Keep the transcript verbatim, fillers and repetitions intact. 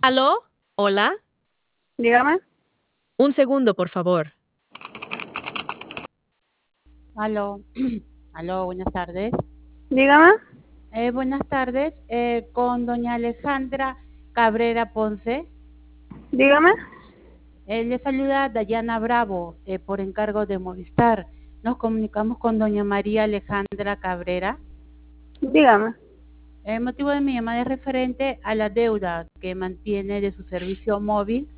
¿Aló? ¿Hola? Dígame. Un segundo, por favor. Aló, aló, buenas tardes. Dígame. Eh, buenas tardes, eh, con doña Alejandra Cabrera Ponce. Dígame. Eh, le saluda Dayana Bravo, eh, por encargo de Movistar. Nos comunicamos con doña María Alejandra Cabrera. Dígame. El motivo de mi llamada es referente a la deuda que mantiene de su servicio móvil